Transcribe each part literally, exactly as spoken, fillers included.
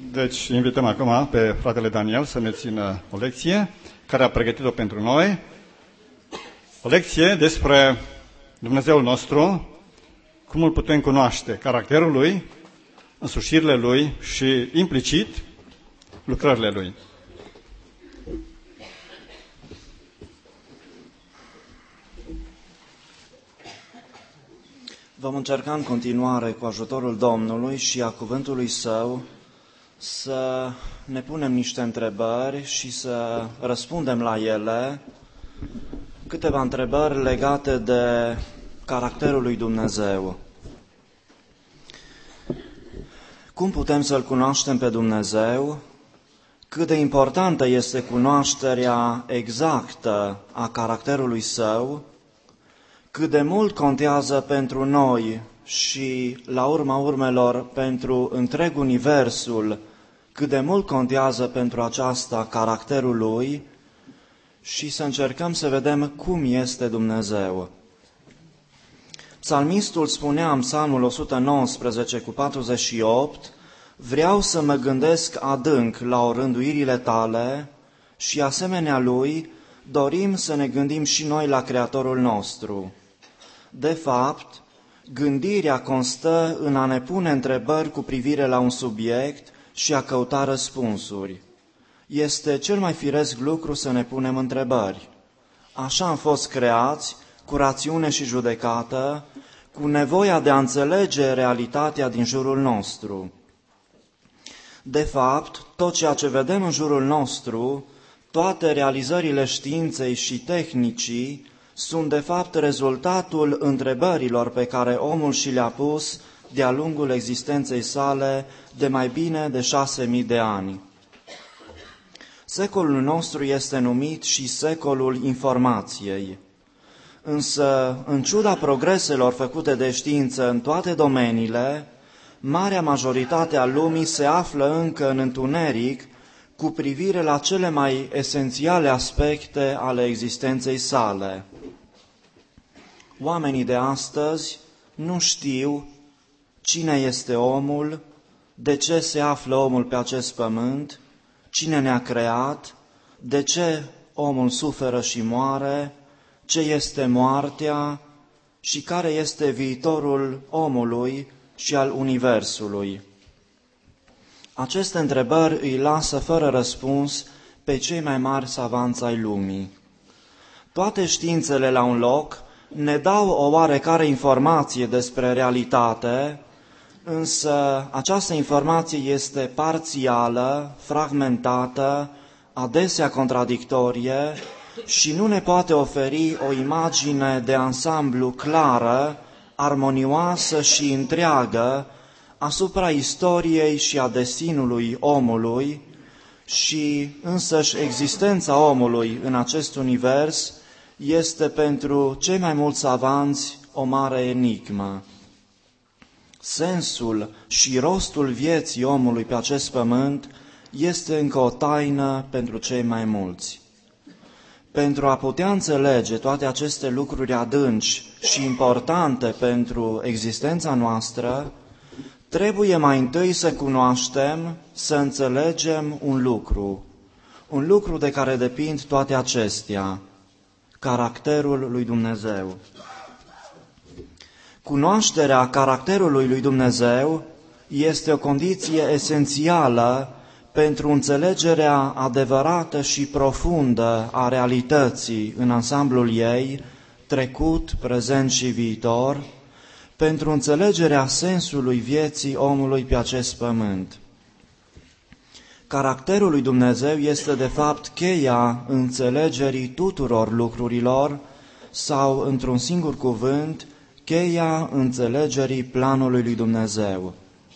Deci invităm acum pe fratele Daniel să ne țină o lecție care a pregătit-o pentru noi. O lecție despre Dumnezeul nostru, cum îl putem cunoaște, caracterul Lui, însușirile Lui și implicit lucrările Lui. Vom încerca în continuare, cu ajutorul Domnului și a cuvântului Său, să ne punem niște întrebări și să răspundem la ele, câteva întrebări legate de caracterul lui Dumnezeu. Cum putem să-L cunoaștem pe Dumnezeu? Cât de importantă este cunoașterea exactă a caracterului Său? Cât de mult contează pentru noi și, la urma urmelor, pentru întreg universul, cât de mult contează pentru aceasta caracterul Lui și să încercăm să vedem cum este Dumnezeu. Psalmistul spunea în Psalmul o sută nouăsprezece cu patruzeci și opt: vreau să mă gândesc adânc la orânduirile tale și, asemenea Lui, dorim să ne gândim și noi la Creatorul nostru. De fapt, gândirea constă în a ne pune întrebări cu privire la un subiect și a căuta răspunsuri. Este cel mai firesc lucru să ne punem întrebări. Așa am fost creați, cu rațiune și judecată, cu nevoia de a înțelege realitatea din jurul nostru. De fapt, tot ceea ce vedem în jurul nostru, toate realizările științei și tehnicii, sunt de fapt rezultatul întrebărilor pe care omul și le-a pus de-a lungul existenței sale de mai bine de șase mii de ani. Secolul nostru este numit și secolul informației. Însă, în ciuda progreselor făcute de știință în toate domeniile, marea majoritate a lumii se află încă în întuneric cu privire la cele mai esențiale aspecte ale existenței sale. Oamenii de astăzi nu știu cine este omul, de ce se află omul pe acest pământ, cine ne-a creat, de ce omul suferă și moare, ce este moartea și care este viitorul omului și al universului. Aceste întrebări îi lasă fără răspuns pe cei mai mari savanți ai lumii. Toate științele la un loc ne dau o oarecare informație despre realitate, însă această informație este parțială, fragmentată, adesea contradictorie și nu ne poate oferi o imagine de ansamblu clară, armonioasă și întreagă asupra istoriei și a destinului omului și însăși existența omului în acest univers este pentru cei mai mulți savanți o mare enigmă. Sensul și rostul vieții omului pe acest pământ este încă o taină pentru cei mai mulți. Pentru a putea înțelege toate aceste lucruri adânci și importante pentru existența noastră, trebuie mai întâi să cunoaștem, să înțelegem un lucru, un lucru de care depind toate acestea, caracterul lui Dumnezeu. Cunoașterea caracterului lui Dumnezeu este o condiție esențială pentru înțelegerea adevărată și profundă a realității în ansamblul ei, trecut, prezent și viitor, pentru înțelegerea sensului vieții omului pe acest pământ. Caracterul lui Dumnezeu este de fapt cheia înțelegerii tuturor lucrurilor sau, într-un singur cuvânt, cheia înțelegerii planului lui Dumnezeu.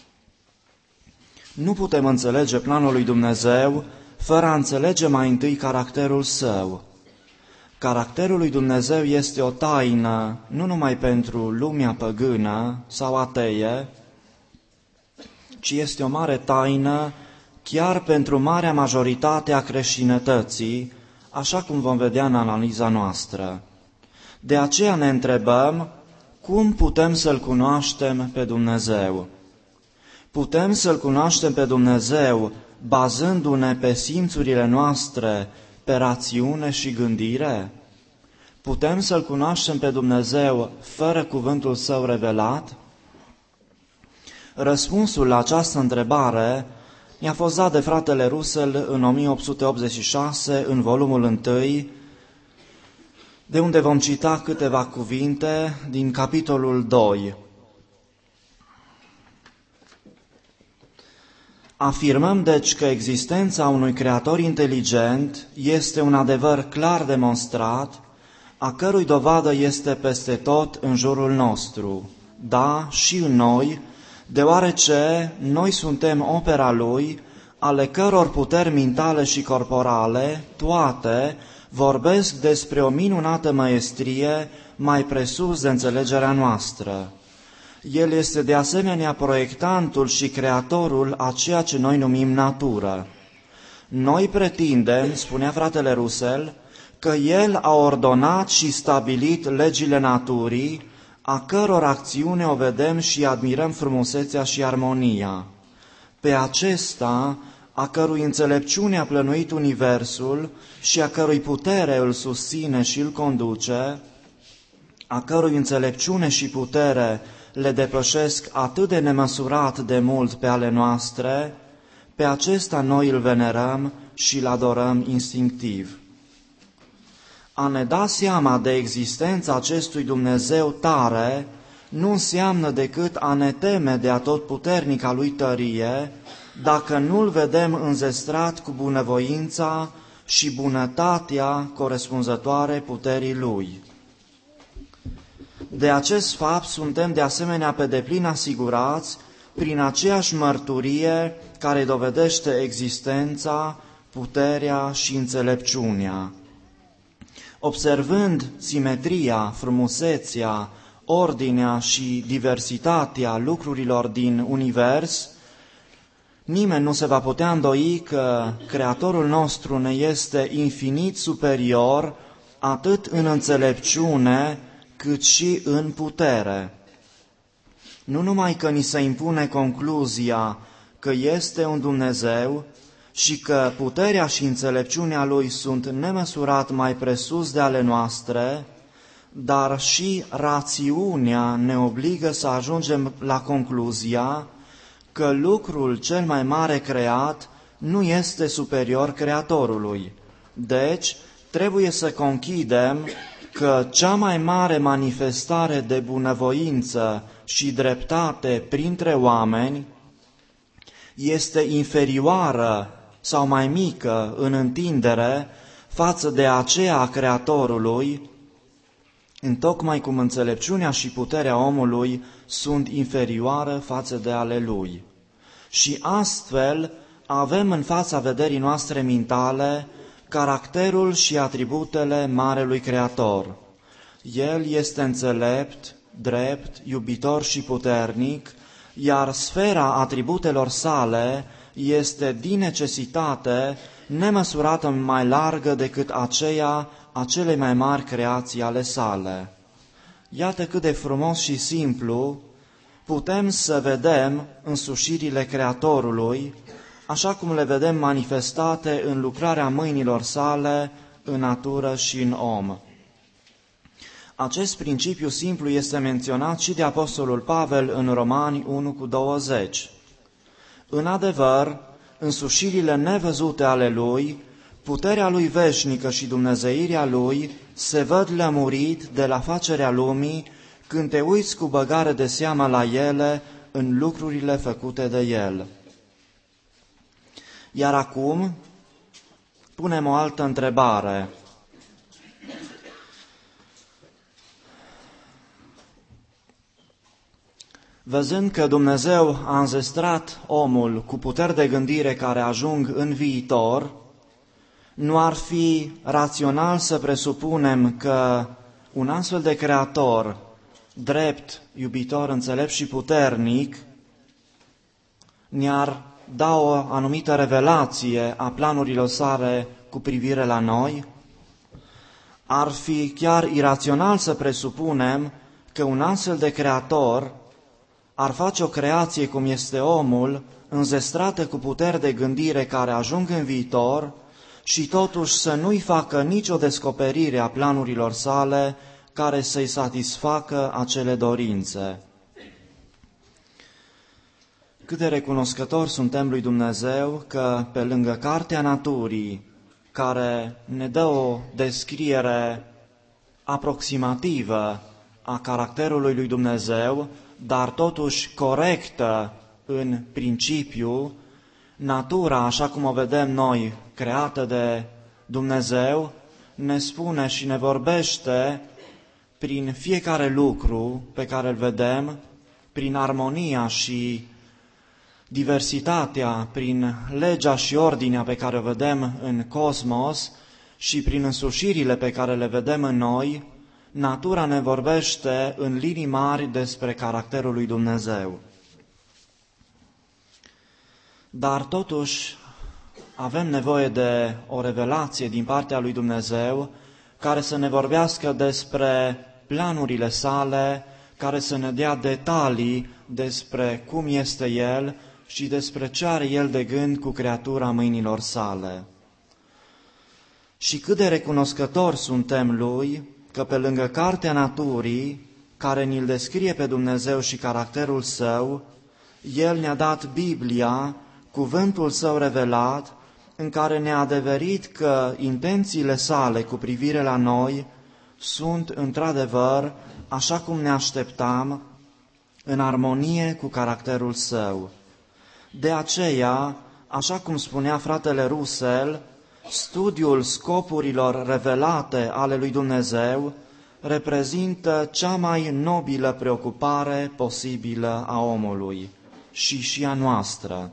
Nu putem înțelege planul lui Dumnezeu fără a înțelege mai întâi caracterul Său. Caracterul lui Dumnezeu este o taină nu numai pentru lumea păgână sau ateie, ci este o mare taină chiar pentru marea majoritate a creștinătății, așa cum vom vedea în analiza noastră. De aceea ne întrebăm cum putem să-L cunoaștem pe Dumnezeu. Putem să-L cunoaștem pe Dumnezeu bazându-ne pe simțurile noastre, pe rațiune și gândire? Putem să-L cunoaștem pe Dumnezeu fără cuvântul Său revelat? Răspunsul la această întrebare i-a fost dat de fratele Russell în o mie opt sute optzeci și șase, în volumul unu, de unde vom cita câteva cuvinte din capitolul doi. Afirmăm deci că existența unui creator inteligent este un adevăr clar demonstrat, a cărui dovadă este peste tot în jurul nostru, da, și în noi, deoarece noi suntem opera Lui, ale căror puteri mentale și corporale, toate, vorbesc despre o minunată măestrie mai presus de înțelegerea noastră. El este de asemenea proiectantul și creatorul a ceea ce noi numim natură. Noi pretindem, spunea fratele Russell, că El a ordonat și stabilit legile naturii, a căror acțiune o vedem și admirăm frumusețea și armonia. Pe acesta, a cărui înțelepciune a plănuit universul și a cărui putere îl susține și îl conduce, a cărui înțelepciune și putere le depășesc atât de nemăsurat de mult pe ale noastre, pe acesta noi îl venerăm și îl adorăm instinctiv. A ne da seama de existența acestui Dumnezeu tare nu înseamnă decât a ne teme de atotputernica Lui tărie, dacă nu-L vedem înzestrat cu bunăvoința și bunătatea corespunzătoare puterii Lui. De acest fapt suntem de asemenea pe deplin asigurați prin aceeași mărturie care dovedește existența, puterea și înțelepciunea. Observând simetria, frumusețea, ordinea și diversitatea lucrurilor din univers, nimeni nu se va putea îndoi că Creatorul nostru ne este infinit superior atât în înțelepciune cât și în putere. Nu numai că ni se impune concluzia că este un Dumnezeu și că puterea și înțelepciunea Lui sunt nemăsurat mai presus de ale noastre, dar și rațiunea ne obligă să ajungem la concluzia că lucrul cel mai mare creat nu este superior Creatorului. Deci, trebuie să conchidem că cea mai mare manifestare de bunăvoință și dreptate printre oameni este inferioară sau mai mică în întindere față de aceea a Creatorului, întocmai cum înțelepciunea și puterea omului sunt inferioare față de ale lui. Și astfel avem în fața vederii noastre mentale caracterul și atributele Marelui Creator. El este înțelept, drept, iubitor și puternic, iar sfera atributelor sale este din necesitate nemăsurată mai largă decât aceea a celei mai mari creații ale sale. Iată cât de frumos și simplu putem să vedem însușirile Creatorului, așa cum le vedem manifestate în lucrarea mâinilor sale, în natură și în om. Acest principiu simplu este menționat și de Apostolul Pavel în Romani unu cu douăzeci. În adevăr, însușirile nevăzute ale Lui, puterea Lui veșnică și dumnezeirea Lui se văd lămurit de la facerea lumii când te uiți cu băgare de seamă la ele în lucrurile făcute de El. Iar acum punem o altă întrebare. Văzând că Dumnezeu a înzestrat omul cu puteri de gândire care ajung în viitor, nu ar fi rațional să presupunem că un astfel de creator, drept, iubitor, înțelept și puternic, ne-ar da o anumită revelație a planurilor sale cu privire la noi? Ar fi chiar irațional să presupunem că un astfel de creator ar face o creație cum este omul, înzestrată cu puteri de gândire care ajung în viitor, și totuși să nu-i facă nicio descoperire a planurilor sale care să-i satisfacă acele dorințe. Cât de recunoscători suntem lui Dumnezeu că, pe lângă Cartea Naturii, care ne dă o descriere aproximativă a caracterului lui Dumnezeu, dar totuși corectă în principiu, natura, așa cum o vedem noi, creată de Dumnezeu, ne spune și ne vorbește prin fiecare lucru pe care îl vedem, prin armonia și diversitatea, prin legea și ordinea pe care o vedem în cosmos și prin însușirile pe care le vedem în noi, natura ne vorbește în linii mari despre caracterul lui Dumnezeu. Dar totuși avem nevoie de o revelație din partea lui Dumnezeu care să ne vorbească despre planurile sale, care să ne dea detalii despre cum este El și despre ce are El de gând cu creatura mâinilor sale. Și cât de recunoscători suntem Lui că pe lângă Cartea Naturii, care ni-L descrie pe Dumnezeu și caracterul Său, El ne-a dat Biblia, cuvântul Său revelat, în care ne-a adeverit că intențiile Sale cu privire la noi sunt într-adevăr, așa cum ne așteptam, în armonie cu caracterul Său. De aceea, așa cum spunea fratele Russell, studiul scopurilor revelate ale lui Dumnezeu reprezintă cea mai nobilă preocupare posibilă a omului și și a noastră.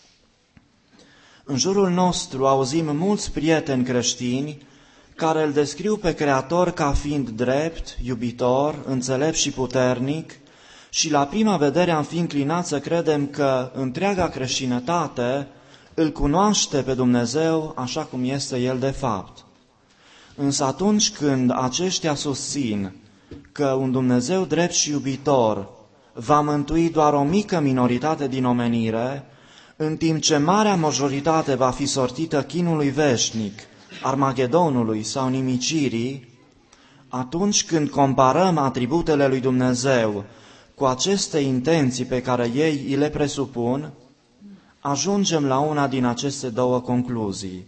În jurul nostru auzim mulți prieteni creștini care îl descriu pe Creator ca fiind drept, iubitor, înțelept și puternic, și la prima vedere am fi înclinat să credem că întreaga creștinătate îl cunoaște pe Dumnezeu așa cum este El de fapt. Însă atunci când aceștia susțin că un Dumnezeu drept și iubitor va mântui doar o mică minoritate din omenire, în timp ce marea majoritate va fi sortită chinului veșnic, Armagedonului sau nimicirii, atunci când comparăm atributele lui Dumnezeu cu aceste intenții pe care ei îi le presupun, ajungem la una din aceste două concluzii.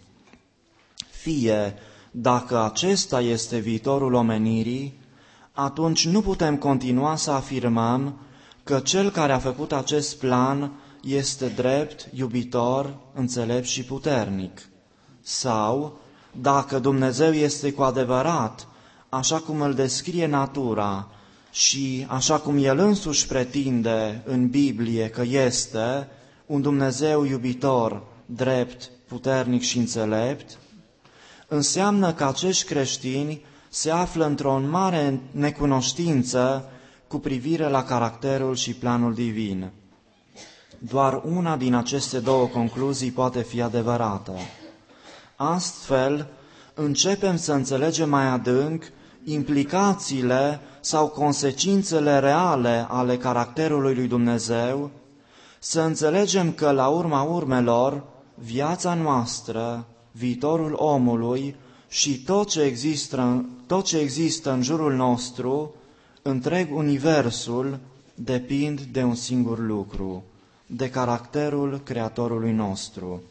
Fie, dacă acesta este viitorul omenirii, atunci nu putem continua să afirmăm că Cel care a făcut acest plan este drept, iubitor, înțelept și puternic. Sau, dacă Dumnezeu este cu adevărat, așa cum îl descrie natura și așa cum El însuși pretinde în Biblie că este, un Dumnezeu iubitor, drept, puternic și înțelept, înseamnă că acești creștini se află într-o mare necunoștință cu privire la caracterul și planul divin. Doar una din aceste două concluzii poate fi adevărată. Astfel, începem să înțelegem mai adânc implicațiile sau consecințele reale ale caracterului lui Dumnezeu, să înțelegem că, la urma urmelor, viața noastră, viitorul omului și tot ce există, tot ce există în jurul nostru, întreg universul, depind de un singur lucru, de caracterul Creatorului nostru.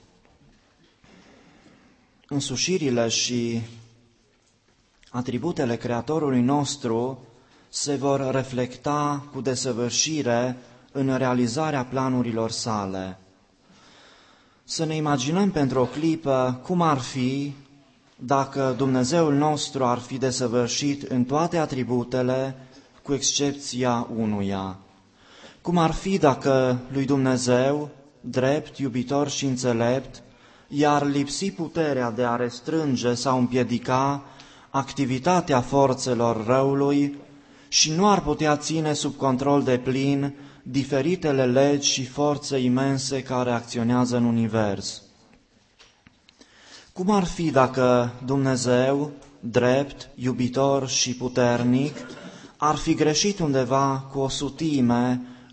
Însușirile și atributele Creatorului nostru se vor reflecta cu desăvârșire în realizarea planurilor sale. Să ne imaginăm pentru o clipă cum ar fi dacă Dumnezeul nostru ar fi desăvârșit în toate atributele, cu excepția unuia. Cum ar fi dacă lui Dumnezeu, drept, iubitor și înțelept, i-ar lipsi puterea de a restrânge sau împiedica activitatea forțelor răului și nu ar putea ține sub control deplin diferitele legi și forțe imense care acționează în univers. Cum ar fi dacă Dumnezeu, drept, iubitor și puternic, ar fi greșit undeva cu o sutime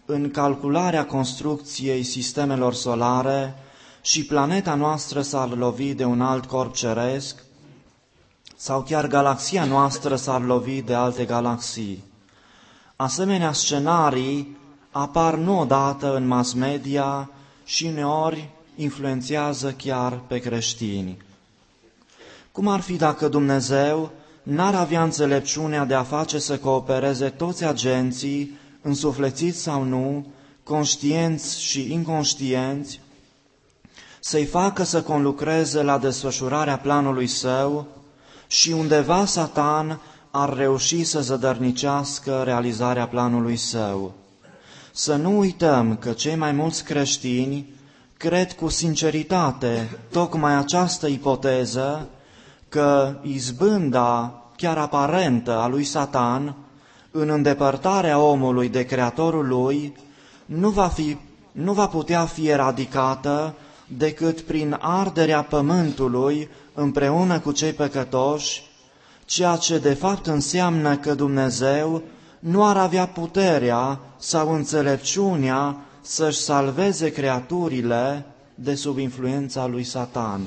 în calcularea construcției sistemelor solare și planeta noastră s-ar lovi de un alt corp ceresc, sau chiar galaxia noastră s-ar lovi de alte galaxii. Asemenea scenarii apar nu odată în mass media și uneori influențează chiar pe creștini. Cum ar fi dacă Dumnezeu n-ar avea înțelepciunea de a face să coopereze toți agenții, însuflețiți sau nu, conștienți și inconștienți, să-i facă să conlucreze la desfășurarea planului său și undeva Satan ar reuși să zădărnicească realizarea planului său. Să nu uităm că cei mai mulți creștini cred cu sinceritate tocmai această ipoteză, că izbânda chiar aparentă a lui Satan în îndepărtarea omului de Creatorul lui nu va, fi, nu va putea fi eradicată decât prin arderea pământului împreună cu cei păcătoși, ceea ce de fapt înseamnă că Dumnezeu nu ar avea puterea sau înțelepciunea să-și salveze creaturile de sub influența lui Satan.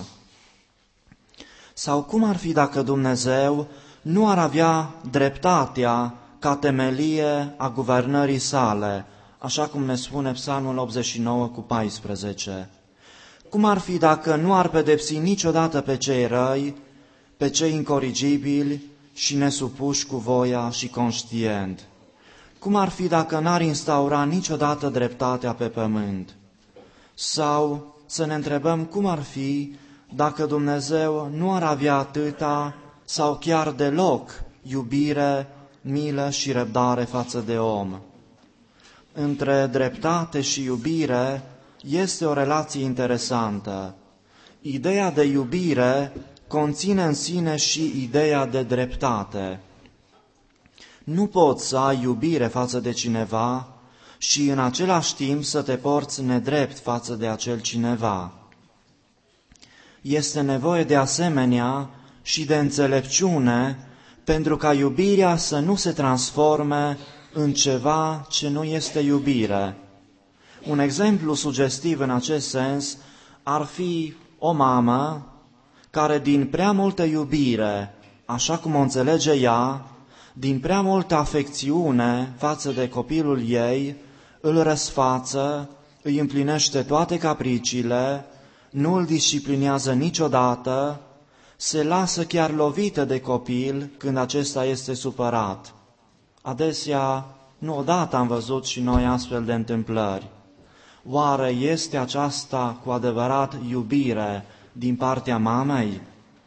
Sau cum ar fi dacă Dumnezeu nu ar avea dreptatea ca temelie a guvernării sale, așa cum ne spune Psalmul optzeci și nouă cu paisprezece? Cum ar fi dacă nu ar pedepsi niciodată pe cei răi, pe cei incorigibili și nesupuși cu voia și conștient? Cum ar fi dacă n-ar instaura niciodată dreptatea pe pământ? Sau să ne întrebăm cum ar fi dacă Dumnezeu nu ar avea atâta sau chiar deloc iubire, milă și răbdare față de om. Între dreptate și iubire este o relație interesantă. Ideea de iubire conține în sine și ideea de dreptate. Nu poți să ai iubire față de cineva și în același timp să te porți nedrept față de acel cineva. Este nevoie de asemenea și de înțelepciune pentru ca iubirea să nu se transforme în ceva ce nu este iubire. Un exemplu sugestiv în acest sens ar fi o mamă care din prea multă iubire, așa cum o înțelege ea, din prea multă afecțiune față de copilul ei, îl răsfață, îi împlinește toate capriciile, nu îl disciplinează niciodată, se lasă chiar lovită de copil când acesta este supărat. Adesea, nu odată am văzut și noi astfel de întâmplări. Oare este aceasta cu adevărat iubire din partea mamei?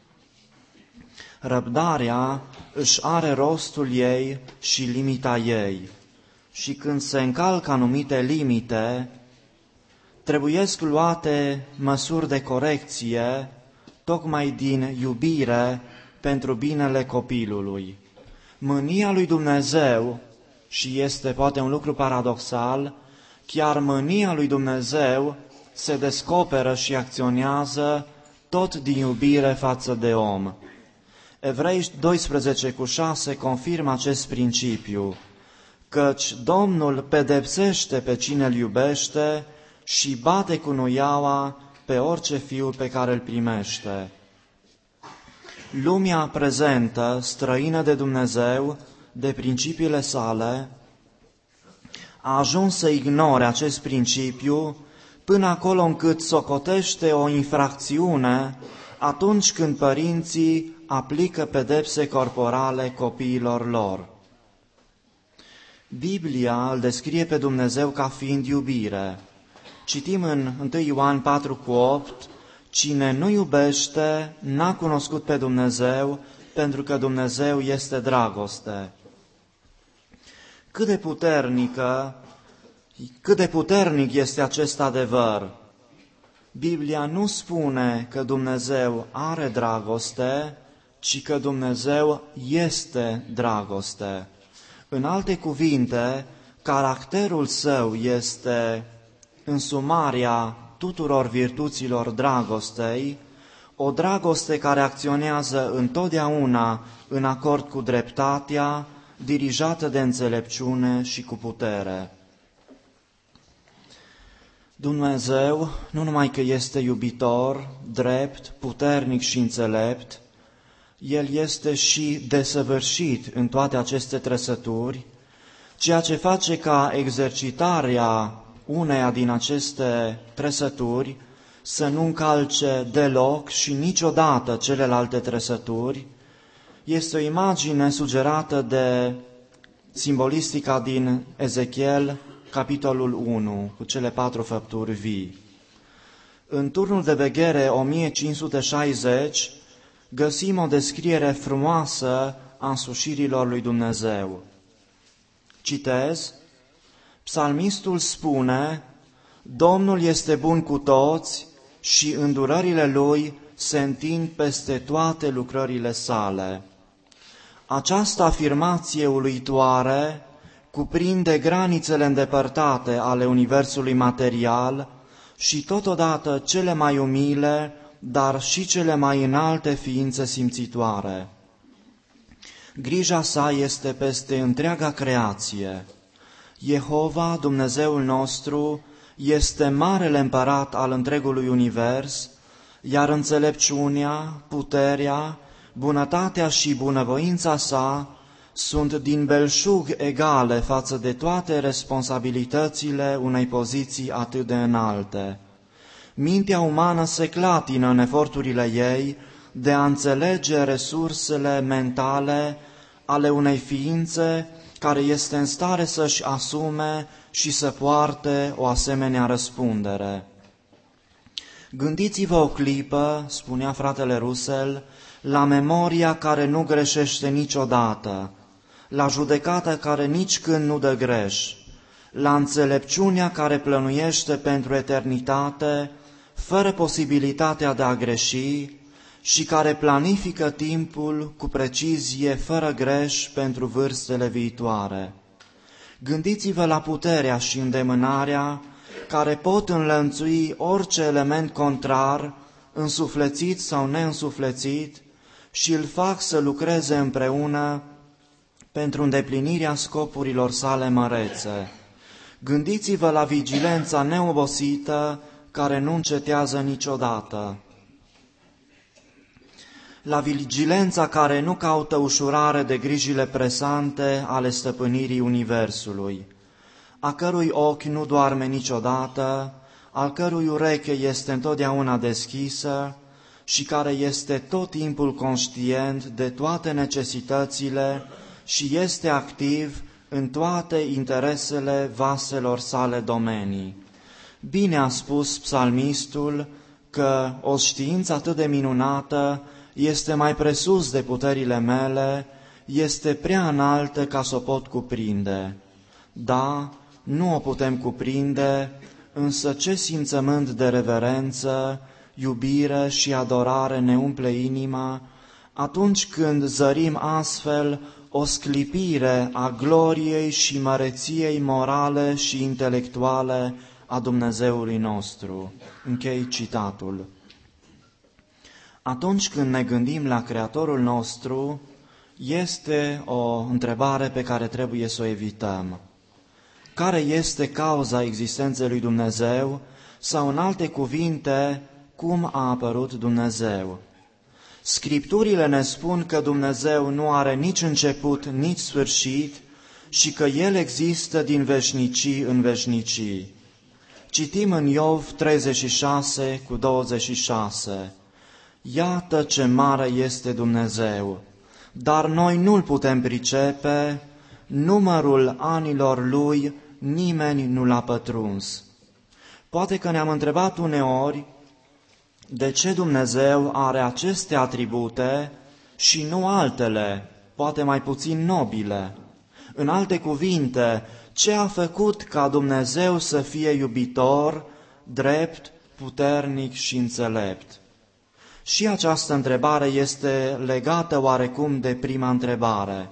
Răbdarea își are rostul ei și limita ei. Și când se încalcă anumite limite, trebuiesc luate măsuri de corecție, tocmai din iubire pentru binele copilului. Mânia lui Dumnezeu, și este poate un lucru paradoxal, chiar mânia lui Dumnezeu se descoperă și acționează tot din iubire față de om. Evrei doisprezece cu șase confirmă acest principiu, căci Domnul pedepsește pe cine îl iubește și bate cu nuiaua pe orice fiu pe care îl primește. Lumea prezentă, străină de Dumnezeu, de principiile sale, a ajuns să ignore acest principiu până acolo încât socotește o infracțiune atunci când părinții aplică pedepse corporale copiilor lor. Biblia îl descrie pe Dumnezeu ca fiind iubire. Citim în întâi Ioan patru cu opt, cine nu iubește n-a cunoscut pe Dumnezeu, pentru că Dumnezeu este dragoste. Cât de puternică, cât de puternic este acest adevăr? Biblia nu spune că Dumnezeu are dragoste, ci că Dumnezeu este dragoste. În alte cuvinte, caracterul său este însumarea tuturor virtuților dragostei, o dragoste care acționează întotdeauna în acord cu dreptatea, dirijată de înțelepciune și cu putere. Dumnezeu nu numai că este iubitor, drept, puternic și înțelept, El este și desăvârșit în toate aceste trăsături, ceea ce face ca exercitarea uneia din aceste trăsături să nu încalce deloc și niciodată celelalte trăsături. Este o imagine sugerată de simbolistica din Ezechiel, capitolul unu, cu cele patru făpturi vii. În turnul de veghere o mie cinci sute șaizeci găsim o descriere frumoasă a însușirilor lui Dumnezeu. Citez, psalmistul spune, Domnul este bun cu toți și îndurările Lui se întind peste toate lucrările sale. Această afirmație uluitoare cuprinde granițele îndepărtate ale universului material și totodată cele mai umile, dar și cele mai înalte ființe simțitoare. Grija sa este peste întreaga creație. Jehova, Dumnezeul nostru, este marele împărat al întregului univers, iar înțelepciunea, puterea, bunătatea și bunăvoința sa sunt din belșug egale față de toate responsabilitățile unei poziții atât de înalte. Mintea umană se clatină în eforturile ei de a înțelege resursele mentale ale unei ființe care este în stare să-și asume și să poarte o asemenea răspundere. Gândiți-vă o clipă, spunea fratele Russell, la memoria care nu greșește niciodată, la judecata care nici când nu dă greș, la înțelepciunea care plănuiește pentru eternitate, fără posibilitatea de a greși și care planifică timpul cu precizie, fără greș, pentru vârstele viitoare. Gândiți-vă la puterea și îndemânarea care pot înlănțui orice element contrar, însuflețit sau neînsuflețit, și îl fac să lucreze împreună pentru îndeplinirea scopurilor sale mărețe. Gândiți-vă la vigilența neobosită care nu încetează niciodată, la vigilența care nu caută ușurare de grijile presante ale stăpânirii universului, a cărui ochi nu doarme niciodată, al cărui ureche este întotdeauna deschisă și care este tot timpul conștient de toate necesitățile și este activ în toate interesele vaselor sale domenii. Bine a spus psalmistul că o știință atât de minunată este mai presus de puterile mele, este prea înaltă ca să o pot cuprinde. Da, nu o putem cuprinde, însă ce simțământ de reverență, iubire și adorare ne umple inima atunci când zărim astfel o sclipire a gloriei și măreției morale și intelectuale a Dumnezeului nostru. Închei citatul. Atunci când ne gândim la Creatorul nostru, este o întrebare pe care trebuie să o evităm. Care este cauza existenței lui Dumnezeu sau, în alte cuvinte, cum a apărut Dumnezeu? Scripturile ne spun că Dumnezeu nu are nici început, nici sfârșit și că El există din veșnicii în veșnicii. Citim în Iov treizeci și șase cu douăzeci și șase. Iată ce mare este Dumnezeu, dar noi nu-L putem pricepe, numărul anilor Lui nimeni nu l-a pătruns. Poate că ne-am întrebat uneori de ce Dumnezeu are aceste atribute și nu altele, poate mai puțin nobile. În alte cuvinte, ce a făcut ca Dumnezeu să fie iubitor, drept, puternic și înțelept? Și această întrebare este legată oarecum de prima întrebare.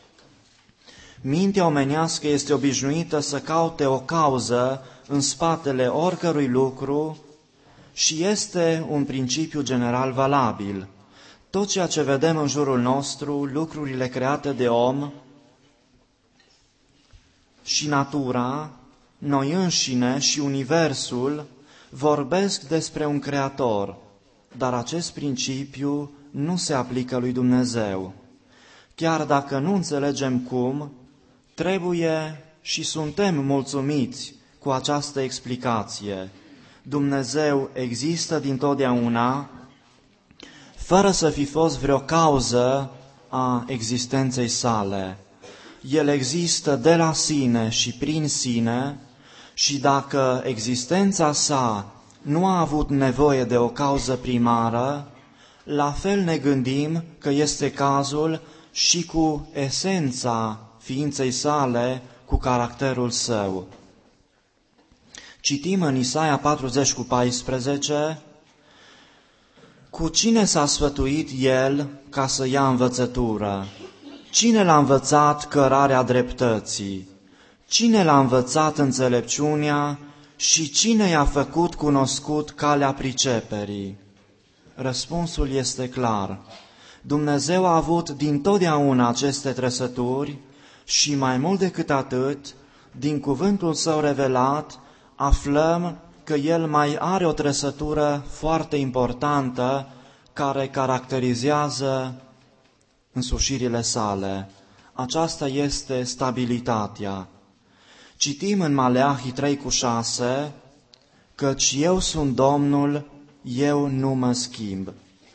Mintea omenească este obișnuită să caute o cauză în spatele oricărui lucru și este un principiu general valabil. Tot ceea ce vedem în jurul nostru, lucrurile create de om și natura, noi înșine și Universul vorbesc despre un Creator, dar acest principiu nu se aplică lui Dumnezeu. Chiar dacă nu înțelegem cum, trebuie și suntem mulțumiți cu această explicație. Dumnezeu există dintotdeauna, fără să fi fost vreo cauză a existenței sale. El există de la sine și prin sine și dacă existența sa nu a avut nevoie de o cauză primară, la fel ne gândim că este cazul și cu esența ființei sale, cu caracterul său. Citim în Isaia patruzeci cu paisprezece, cu cine s-a sfătuit el ca să ia învățătură? Cine l-a învățat cărarea dreptății? Cine l-a învățat înțelepciunea și cine i-a făcut cunoscut calea priceperii? Răspunsul este clar. Dumnezeu a avut dintotdeauna aceste trăsături și mai mult decât atât, din cuvântul său revelat, aflăm că el mai are o trăsătură foarte importantă care caracterizează însușirile sale. Aceasta este stabilitatea. Citim în Maleahi trei cu șase, căci eu sunt Domnul, eu nu mă schimb.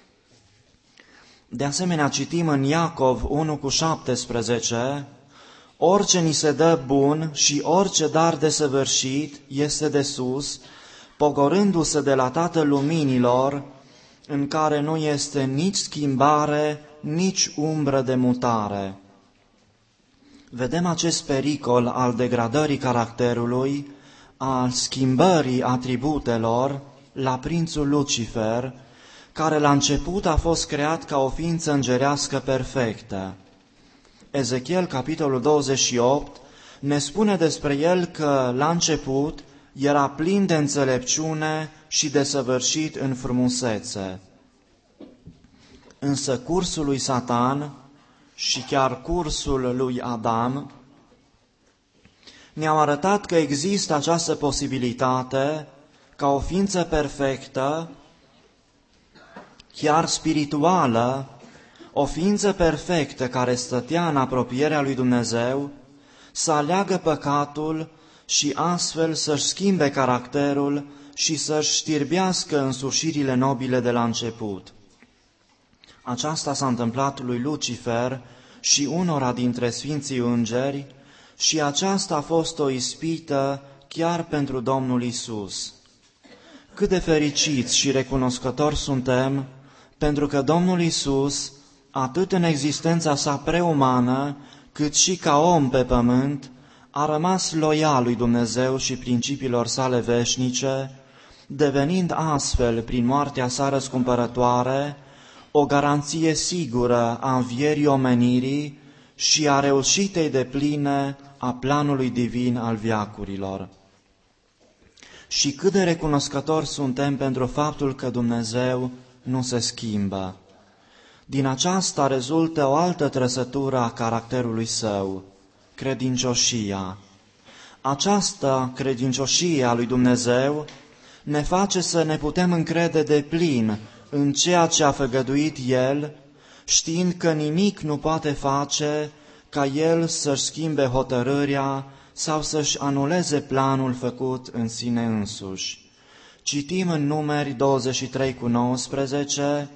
De asemenea, citim în Iacov unu cu șaptesprezece, orice ni se dă bun și orice dar desăvârșit este de sus, pogorându-se de la Tatăl luminilor, în care nu este nici schimbare, nici umbră de mutare. Vedem acest pericol al degradării caracterului, al schimbării atributelor la prințul Lucifer, care la început a fost creat ca o ființă îngerească perfectă. Ezechiel, capitolul douăzeci și opt, ne spune despre el că la început era plin de înțelepciune și desăvârșit în frumusețe. Însă cursul lui Satan și chiar cursul lui Adam ne-au arătat că există această posibilitate ca o ființă perfectă, chiar spirituală, o ființă perfectă care stătea în apropierea lui Dumnezeu, să aleagă păcatul și astfel să-și schimbe caracterul și să-și știrbească însușirile nobile de la început. Aceasta s-a întâmplat lui Lucifer și unora dintre sfinții îngeri și aceasta a fost o ispită chiar pentru Domnul Isus. Cât de fericiți și recunoscători suntem pentru că Domnul Isus, atât în existența sa preumană, cât și ca om pe pământ, a rămas loial lui Dumnezeu și principiilor sale veșnice, devenind astfel, prin moartea sa răscumpărătoare, o garanție sigură a învierii omenirii și a reușitei depline a planului divin al veacurilor. Și cât de recunoscători suntem pentru faptul că Dumnezeu nu se schimbă. Din aceasta rezultă o altă trăsătură a caracterului său, credincioșia. Această credincioșie a lui Dumnezeu ne face să ne putem încrede deplin în ceea ce a făgăduit El, știind că nimic nu poate face ca El să-și schimbe hotărârea sau să-și anuleze planul făcut în sine însuși. Citim în Numeri douăzeci și trei cu nouăsprezece,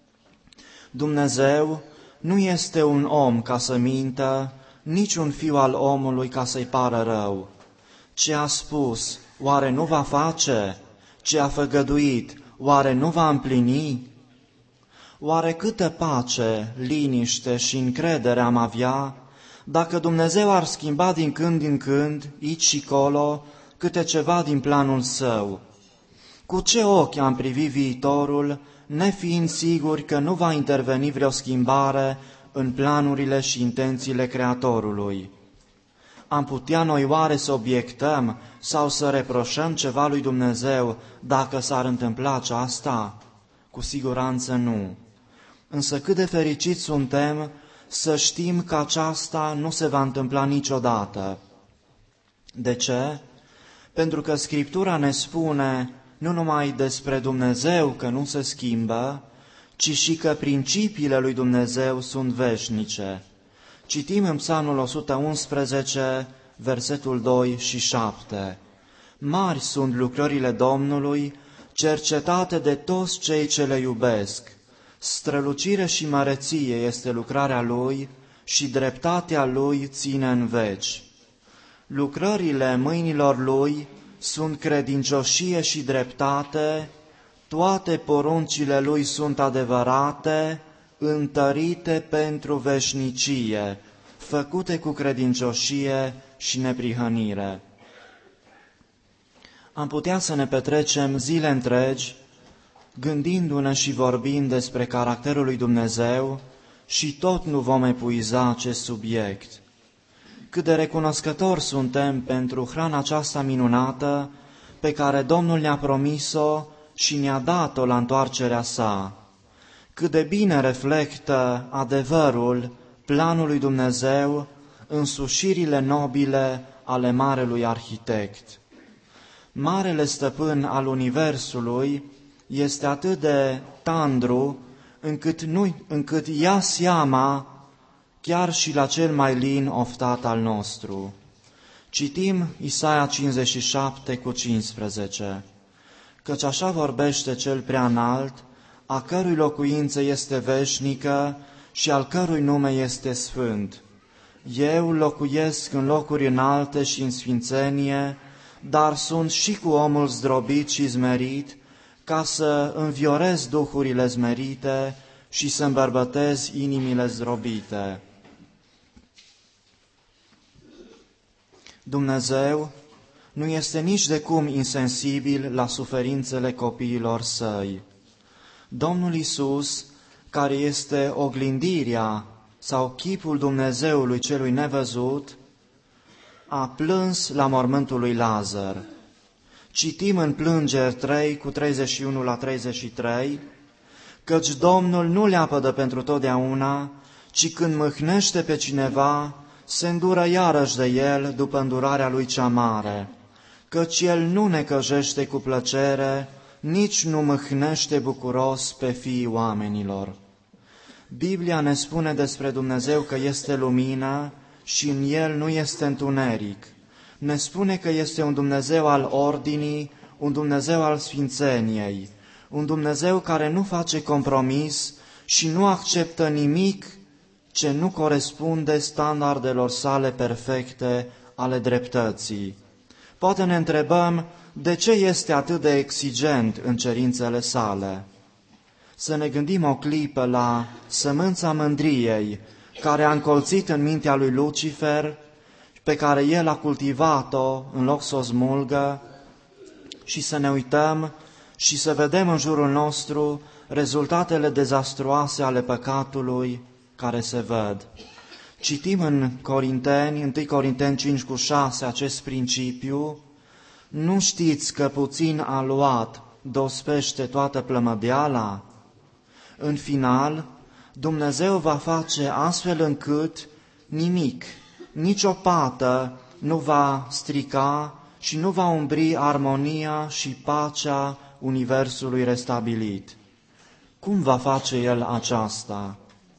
Dumnezeu nu este un om ca să mintă, nici un fiu al omului ca să-i pară rău. Ce a spus, oare nu va face? Ce a făgăduit, oare nu va împlini? Oare câtă pace, liniște și încredere am avea dacă Dumnezeu ar schimba din când în când, aici și colo, câte ceva din planul Său? Cu ce ochi am privit viitorul, nefiind siguri că nu va interveni vreo schimbare în planurile și intențiile Creatorului? Am putea noi oare să obiectăm sau să reproșăm ceva lui Dumnezeu dacă s-ar întâmpla aceasta? Cu siguranță nu. Însă cât de fericiți suntem să știm că aceasta nu se va întâmpla niciodată. De ce? Pentru că Scriptura ne spune nu numai despre Dumnezeu că nu se schimbă, ci și că principiile lui Dumnezeu sunt veșnice. Citim în Psalmul o sută unsprezece, versetul doi și șapte. Mari sunt lucrările Domnului, cercetate de toți cei ce le iubesc. Strălucire și măreție este lucrarea Lui și dreptatea Lui ține în veci. Lucrările mâinilor Lui sunt credincioșie și dreptate, toate poruncile Lui sunt adevărate, întărite pentru veșnicie, făcute cu credincioșie și neprihănire. Am putea să ne petrecem zile întregi gândindu-ne și vorbind despre caracterul lui Dumnezeu și tot nu vom epuiza acest subiect. Cât de recunoscători suntem pentru hrana aceasta minunată pe care Domnul ne-a promis-o și ne-a dat-o la întoarcerea sa. Cât de bine reflectă adevărul planului Dumnezeu însușirile nobile ale Marelui Arhitect. Marele Stăpân al Universului este atât de tandru încât, nu, încât ia seama chiar și la cel mai lin oftat al nostru. Citim Isaia cincizeci și șapte cu cincisprezece. Căci așa vorbește cel prea înalt, a cărui locuință este veșnică și al cărui nume este sfânt. Eu locuiesc în locuri înalte și în sfințenie, dar sunt și cu omul zdrobit și zmerit, ca să înviorez duhurile zmerite și să îmbărbătez inimile zdrobite. Dumnezeu nu este nici de cum insensibil la suferințele copiilor săi. Domnul Iisus, care este oglindirea sau chipul Dumnezeului celui nevăzut, a plâns la mormântul lui Lazar. Citim în Plângeri trei, cu treizeci și unu la treizeci și trei, căci Domnul nu leapădă pentru totdeauna, ci când mâhnește pe cineva, se îndură iarăși de el după îndurarea lui cea mare, căci el nu necăjește cu plăcere, nici nu mâhnește bucuros pe fiii oamenilor. Biblia ne spune despre Dumnezeu că este lumină și în el nu este întuneric. Ne spune că este un Dumnezeu al ordinii, un Dumnezeu al sfințeniei, un Dumnezeu care nu face compromis și nu acceptă nimic ce nu corespunde standardelor sale perfecte ale dreptății. Poate ne întrebăm de ce este atât de exigent în cerințele sale. Să ne gândim o clipă la sămânța mândriei care a încolțit în mintea lui Lucifer, pe care el a cultivat-o în loc să o smulgă, și să ne uităm și să vedem în jurul nostru rezultatele dezastruoase ale păcatului care se văd. Citim în Corinteni, întâi Corinteni cinci cu șase, acest principiu: nu știți că puțin aluat dospește toată plămădeala? În final, Dumnezeu va face astfel încât nimic, nicio pată nu va strica și nu va umbri armonia și pacea universului restabilit. Cum va face El aceasta?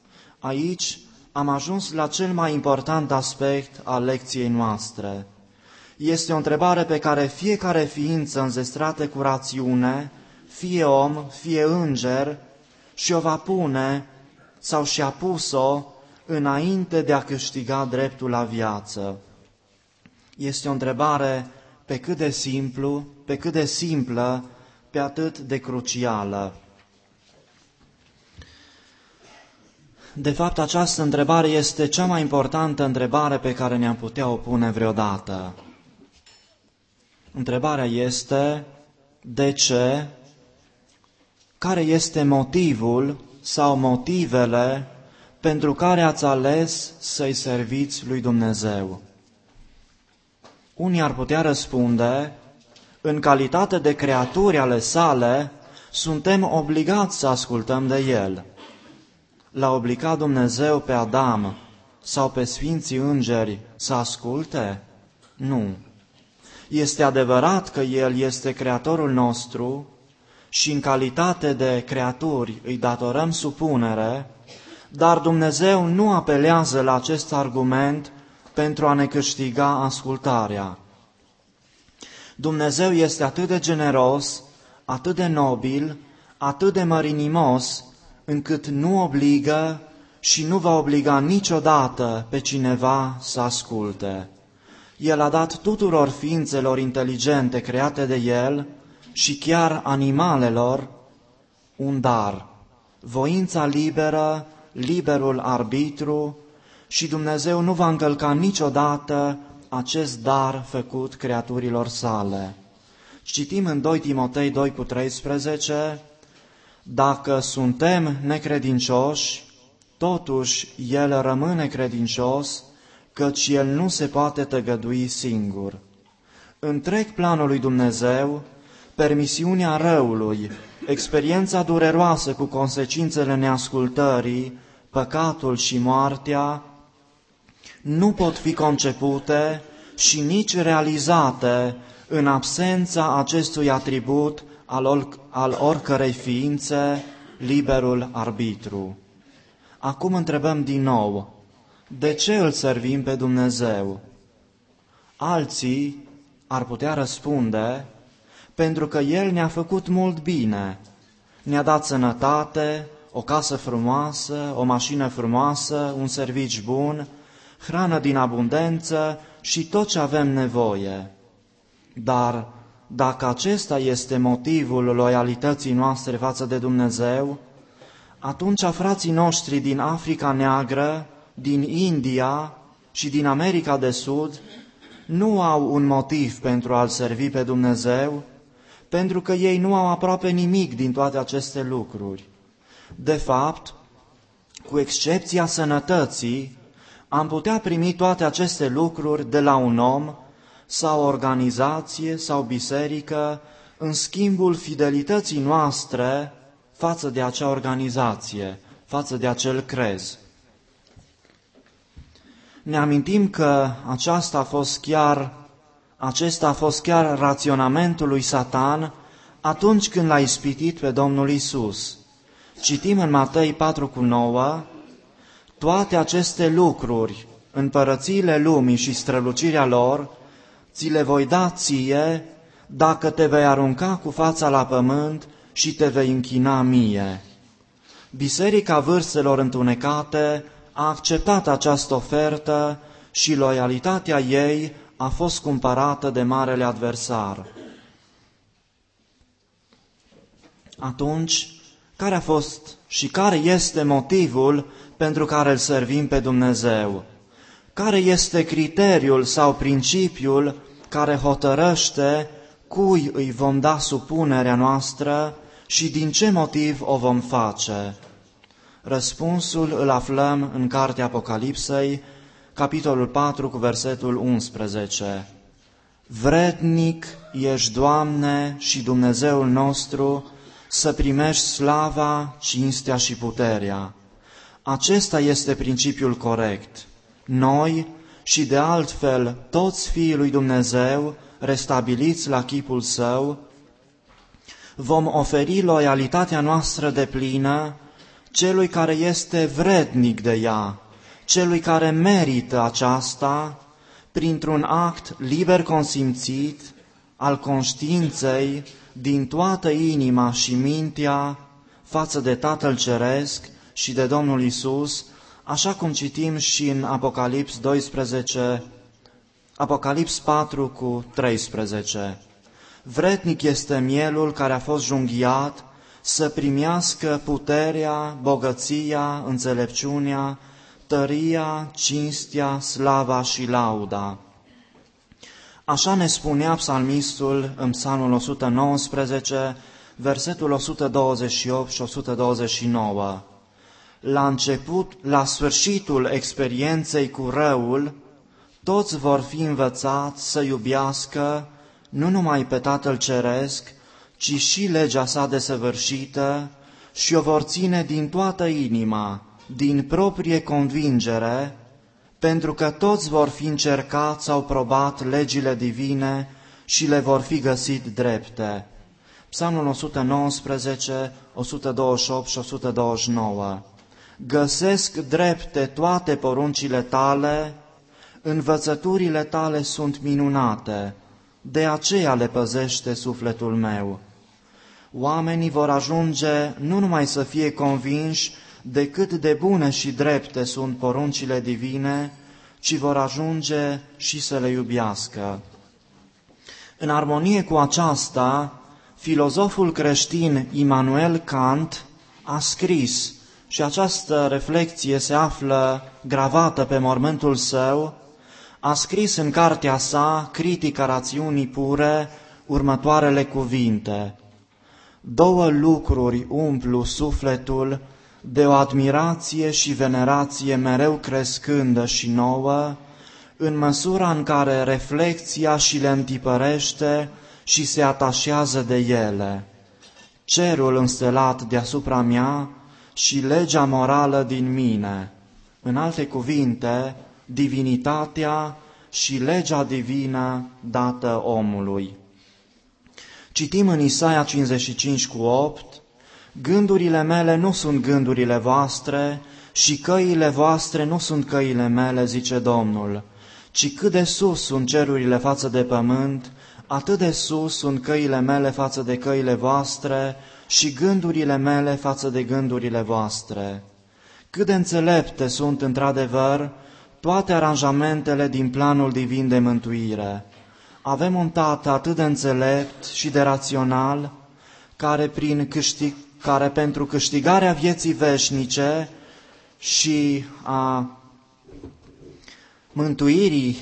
Aici am ajuns la cel mai important aspect al lecției noastre. Este o întrebare pe care fiecare ființă înzestrată cu rațiune, fie om, fie înger, și-o va pune sau și-a pus-o înainte de a câștiga dreptul la viață. Este o întrebare pe cât de simplu, pe cât de simplă, pe atât de crucială. De fapt, această întrebare este cea mai importantă întrebare pe care ne-am putea o pune vreodată. Întrebarea este: de ce? Care este motivul sau motivele pentru care ați ales să-i serviți lui Dumnezeu? Unii ar putea răspunde: în calitate de creaturi ale sale, suntem obligați să ascultăm de El. L-a obligat Dumnezeu pe Adam sau pe sfinții îngeri să asculte? Nu. Este adevărat că El este Creatorul nostru și în calitate de creaturi îi datorăm supunere, dar Dumnezeu nu apelează la acest argument pentru a ne câștiga ascultarea. Dumnezeu este atât de generos, atât de nobil, atât de mărinimos, încât nu obligă și nu va obliga niciodată pe cineva să asculte. El a dat tuturor ființelor inteligente create de El și chiar animalelor un dar, voința liberă, liberul arbitru, și Dumnezeu nu va încălca niciodată acest dar făcut creaturilor sale. Citim în doi Timotei doi cu treisprezece, dacă suntem necredincioși, totuși El rămâne credincios, căci El nu se poate tăgădui singur. Întreg planul lui Dumnezeu, permisiunea răului, experiența dureroasă cu consecințele neascultării, păcatul și moartea, nu pot fi concepute și nici realizate în absența acestui atribut al, or- al oricărei ființe, liberul arbitru. Acum întrebăm din nou, de ce îl servim pe Dumnezeu? Alții ar putea răspunde, pentru că El ne-a făcut mult bine, ne-a dat sănătate, o casă frumoasă, o mașină frumoasă, un serviciu bun, hrană din abundență și tot ce avem nevoie. Dar dacă acesta este motivul loialității noastre față de Dumnezeu, atunci frații noștri din Africa Neagră, din India și din America de Sud nu au un motiv pentru a-L servi pe Dumnezeu, pentru că ei nu au aproape nimic din toate aceste lucruri. De fapt, cu excepția sănătății, am putea primi toate aceste lucruri de la un om sau organizație sau biserică în schimbul fidelității noastre față de acea organizație, față de acel crez. Ne amintim că aceasta a fost chiar, acesta a fost chiar raționamentul lui Satan atunci când l-a ispitit pe Domnul Iisus. Citim în Matei patru cu nouă, toate aceste lucruri, împărățiile lumii și strălucirea lor, ți le voi da ție dacă te vei arunca cu fața la pământ și te vei închina mie. Biserica Vârselor Întunecate a acceptat această ofertă și loialitatea ei a fost cumpărată de marele adversar. Atunci, care a fost și care este motivul pentru care îl servim pe Dumnezeu? Care este criteriul sau principiul care hotărăște cui îi vom da supunerea noastră și din ce motiv o vom face? Răspunsul îl aflăm în cartea Apocalipsei, capitolul patru, cu versetul unsprezece. Vrednic ești, Doamne și Dumnezeul nostru, să primești slava, cinstea și puterea. Acesta este principiul corect. Noi și de altfel toți fiii lui Dumnezeu, restabiliți la chipul Său, vom oferi loialitatea noastră deplină celui care este vrednic de ea, celui care merită aceasta, printr-un act liber consimțit al conștiinței din toată inima și mintea față de Tatăl Ceresc și de Domnul Iisus, așa cum citim și în Apocalips doisprezece, Apocalips patru cu treisprezece. Vrednic este mielul care a fost junghiat să primească puterea, bogăția, înțelepciunea, tăria, cinstea, slava și lauda. Așa ne spunea psalmistul în Psalmul o sută nouăsprezece, versetul o sută douăzeci și opt și o sută douăzeci și nouă. La început, la sfârșitul experienței cu răul, toți vor fi învățați să iubească nu numai pe Tatăl Ceresc, ci și legea sa desăvârșită și o vor ține din toată inima, din proprie convingere, pentru că toți vor fi încercați sau probat legile divine și le vor fi găsit drepte. Psalmul o sută nouăsprezece, o sută douăzeci și opt și o sută douăzeci și nouă. Găsesc drepte toate poruncile tale, învățăturile tale sunt minunate, de aceea le păzește sufletul meu. Oamenii vor ajunge nu numai să fie convinși de cât de bune și drepte sunt poruncile divine, ci vor ajunge și să le iubească. În armonie cu aceasta, filozoful creștin Immanuel Kant a scris, și această reflecție se află gravată pe mormântul său, a scris în cartea sa, Critica rațiunii pure, următoarele cuvinte: două lucruri umplu sufletul de o admirație și venerație mereu crescândă și nouă, în măsura în care reflecția și le întipărește și se atașează de ele. Cerul înstelat deasupra mea și legea morală din mine. În alte cuvinte, divinitatea și legea divină dată omului. Citim în Isaia cincizeci și cinci cu opt, gândurile mele nu sunt gândurile voastre și căile voastre nu sunt căile mele, zice Domnul, ci cât de sus sunt cerurile față de pământ, atât de sus sunt căile mele față de căile voastre și gândurile mele față de gândurile voastre. Cât de înțelepte sunt într-adevăr toate aranjamentele din planul divin de mântuire. Avem un Tată atât de înțelept și de rațional, care, prin câștig, care pentru câștigarea vieții veșnice și a mântuirii,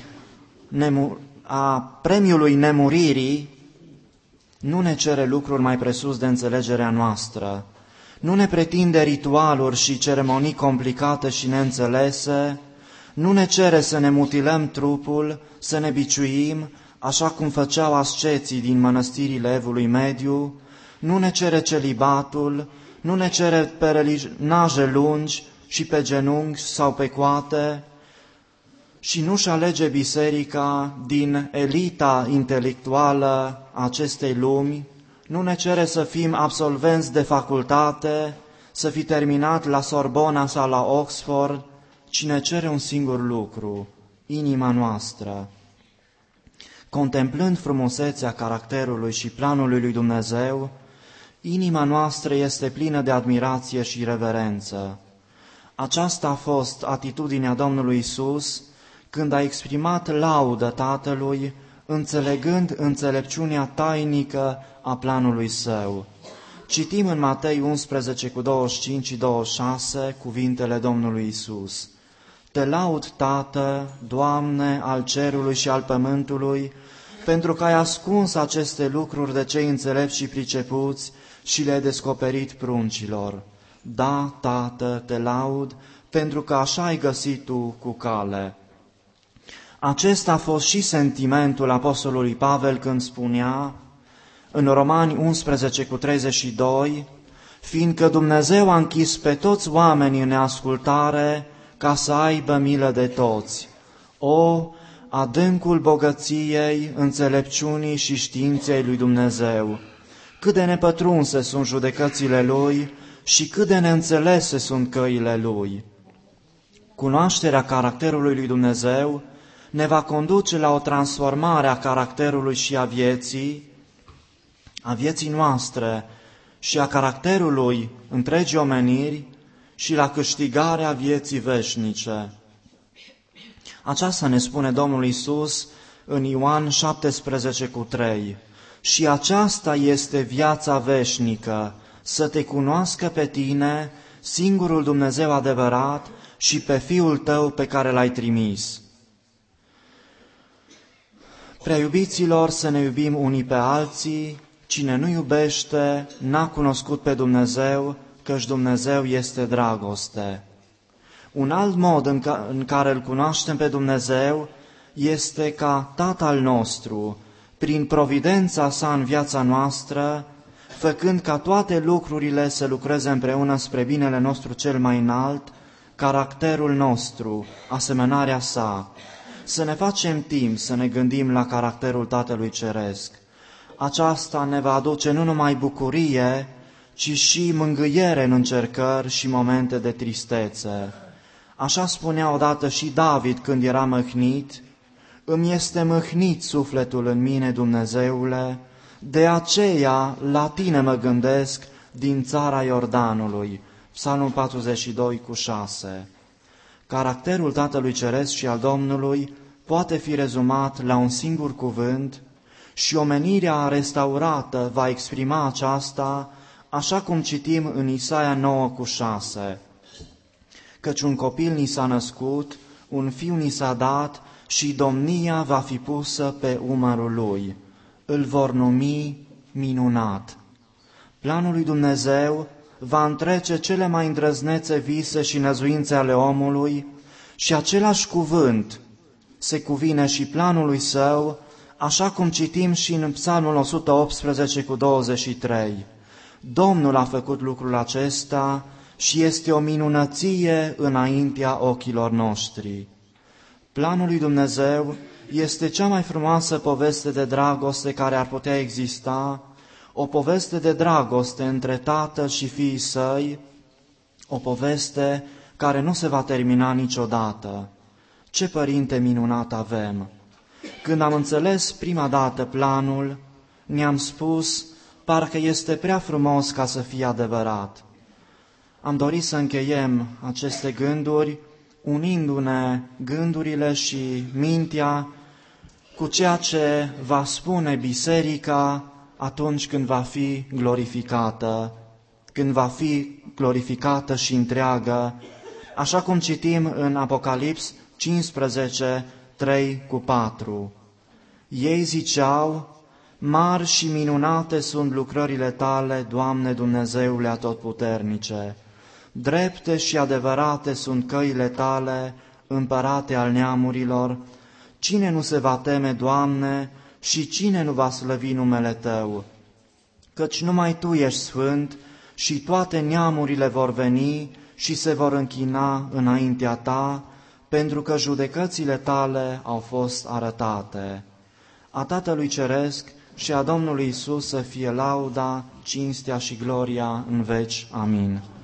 a premiului nemuririi, nu ne cere lucruri mai presus de înțelegerea noastră, nu ne pretinde ritualuri și ceremonii complicate și neînțelese, nu ne cere să ne mutilăm trupul, să ne biciuim, așa cum făceau asceții din mănăstirile Evului Mediu, nu ne cere celibatul, nu ne cere peregrinaje lungi și pe genunchi sau pe coate, și nu-și alege biserica din elita intelectuală a acestei lumi, nu ne cere să fim absolvenți de facultate, să fi terminat la Sorbona sau la Oxford, ci ne cere un singur lucru, inima noastră. Contemplând frumusețea caracterului și planului lui Dumnezeu, inima noastră este plină de admirație și reverență. Aceasta a fost atitudinea Domnului Iisus când a exprimat laudă Tatălui, înțelegând înțelepciunea tainică a planului Său. Citim în Matei unsprezece cu douăzeci și cinci și douăzeci și șase cuvintele Domnului Iisus. Te laud, Tată, Doamne, al cerului și al pământului, pentru că ai ascuns aceste lucruri de cei înțelepți și pricepuți și le-ai descoperit pruncilor. Da, Tată, te laud, pentru că așa ai găsit tu cu cale. Acesta a fost și sentimentul apostolului Pavel când spunea în Romani unsprezece cu treizeci și doi, fiindcă Dumnezeu a închis pe toți oamenii în neascultare ca să aibă milă de toți. O, adâncul bogăției, înțelepciunii și științei lui Dumnezeu! Cât de nepătrunse sunt judecățile Lui și cât de neînțelese sunt căile Lui! Cunoașterea caracterului lui Dumnezeu ne va conduce la o transformare a caracterului și a vieții, a vieții noastre și a caracterului întregii omeniri și la câștigarea vieții veșnice. Aceasta ne spune Domnul Iisus în Ioan șaptesprezece cu trei. Și aceasta este viața veșnică, să te cunoască pe tine, singurul Dumnezeu adevărat, și pe Fiul tău pe care l-ai trimis. Prea iubiților, să ne iubim unii pe alții, cine nu iubește n-a cunoscut pe Dumnezeu, căci Dumnezeu este dragoste. Un alt mod în, ca, în care îl cunoaștem pe Dumnezeu este ca Tatăl nostru, prin providența sa în viața noastră, făcând ca toate lucrurile să lucreze împreună spre binele nostru cel mai înalt, caracterul nostru, asemănarea sa, să ne facem timp să ne gândim la caracterul Tatălui Ceresc. Aceasta ne va aduce nu numai bucurie, ci și mângâiere în încercări și momente de tristețe. Așa spunea odată și David când era mâhnit: îmi este mâhnit sufletul în mine, Dumnezeule, de aceea la tine mă gândesc din țara Iordanului. Psalmul patruzeci și doi cu șase. Caracterul Tatălui Ceresc și al Domnului poate fi rezumat la un singur cuvânt și omenirea restaurată va exprima aceasta, așa cum citim în Isaia nouă cu șase. Căci un copil ni s-a născut, un fiu ni s-a dat și domnia va fi pusă pe umărul lui. Îl vor numi Minunat. Planul lui Dumnezeu va întrece cele mai îndrăznețe vise și năzuințe ale omului și același cuvânt se cuvine și planului său, așa cum citim și în Psalmul o sută optsprezece cu douăzeci și trei. Domnul a făcut lucrul acesta și este o minunăție înaintea ochilor noștri. Planul lui Dumnezeu este cea mai frumoasă poveste de dragoste care ar putea exista, o poveste de dragoste între Tatăl și fiii săi, o poveste care nu se va termina niciodată. Ce părinte minunat avem! Când am înțeles prima dată planul, ne-am spus, parcă este prea frumos ca să fie adevărat. Am dorit să încheiem aceste gânduri, unindu-ne gândurile și mintea cu ceea ce va spune Biserica atunci când va fi glorificată, când va fi glorificată și întreagă, așa cum citim în Apocalips cincisprezece, trei cu patru. Ei ziceau: mari și minunate sunt lucrările tale, Doamne Dumnezeule Atotputernice, drepte și adevărate sunt căile tale, Împărate al neamurilor. Cine nu se va teme, Doamne, și cine nu va slăvi numele Tău? Căci numai Tu ești sfânt și toate neamurile vor veni și se vor închina înaintea Ta, pentru că judecățile Tale au fost arătate. A Tatălui Ceresc și a Domnului Iisus să fie lauda, cinstea și gloria în veci. Amin.